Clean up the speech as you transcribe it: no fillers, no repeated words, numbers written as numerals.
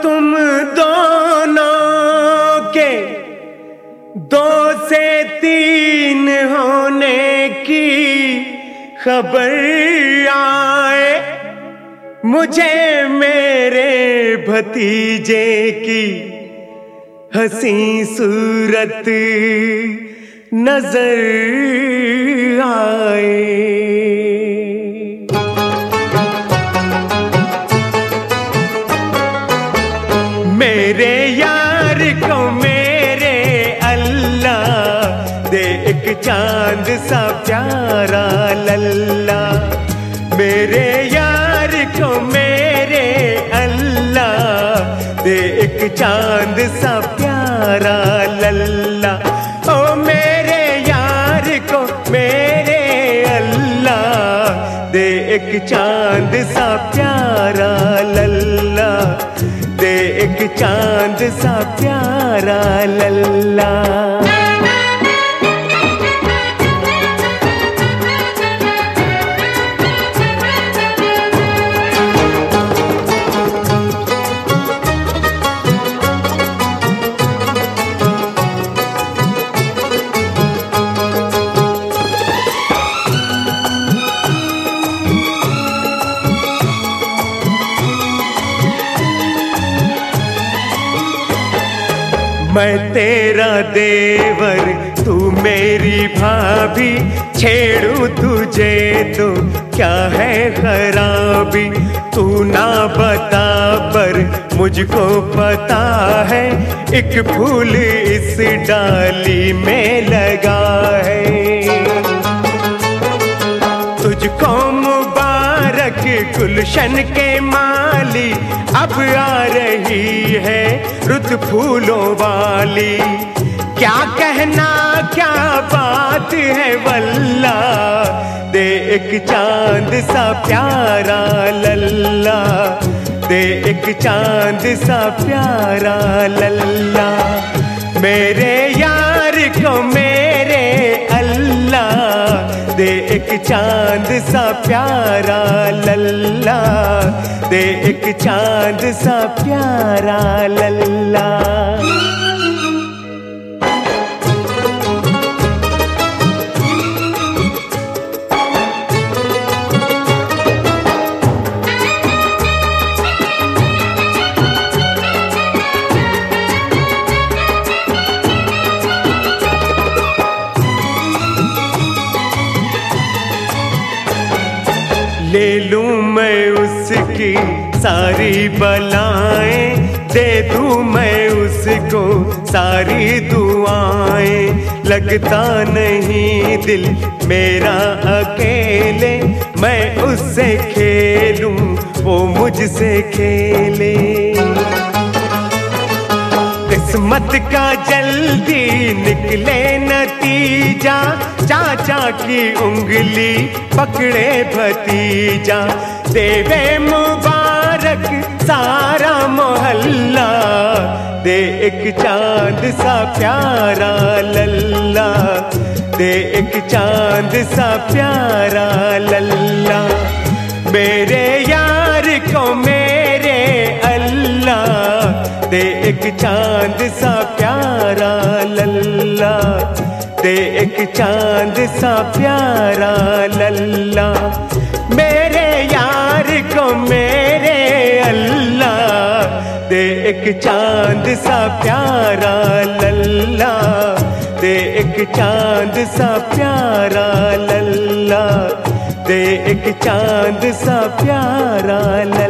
तुम दोनों के 2 से 3 होने की खबर आए, मुझे मेरे भतीजे की हंसी सूरत नजर आए। मेरे यार को मेरे अल्लाह दे एक चांद सा प्यारा लल्ला। मेरे यार को मेरे अल्लाह दे एक चांद सा प्यारा लल्ला। ओ मेरे यार को मेरे अल्लाह दे एक चांद सा प्यारा लल्ला, दे एक चांद सा प्यारा लल्ला। मैं तेरा देवर तू मेरी भाभी, छेड़ू तुझे तो क्या है खराबी। तू ना बता पर मुझको पता है, एक फूल इस डाली में लगा है। तुझको मुबारक गुलशन के माली, अब आ रही है रुत फूलों वाली। क्या कहना क्या बात है वल्ला, दे एक चांद सा प्यारा लल्ला, दे एक चांद सा प्यारा लल्ला। मेरे यार को मेरे अल्लाह दे एक चांद सा प्यारा लल्ला, दे एक चांद सा प्यारा लल्ला। ले लूं मैं उसकी सारी बलाएं, दे दूं मैं उसको सारी दुआएं। लगता नहीं दिल मेरा अकेले, मैं उससे खेलूं वो मुझसे खेले। किस्मत का जल्दी निकले नतीजा, चाचा की उंगली पकड़े भतीजा। देवे मुबारक सारा मोहल्ला, दे एक चांद सा प्यारा लल्ला, दे एक चांद सा प्यारा लल्ला। मेरे यार को मेरे अल्लाह दे एक चांद सा प्यारा लल्ला, दे एक चांद सा प्यारा लल्ला। मेरे यार को मेरे अल्लाह दे एक चांद सा प्यारा लल्ला, दे एक चांद सा प्यारा लल्ला, दे एक चांद सा प्यारा लल्ला।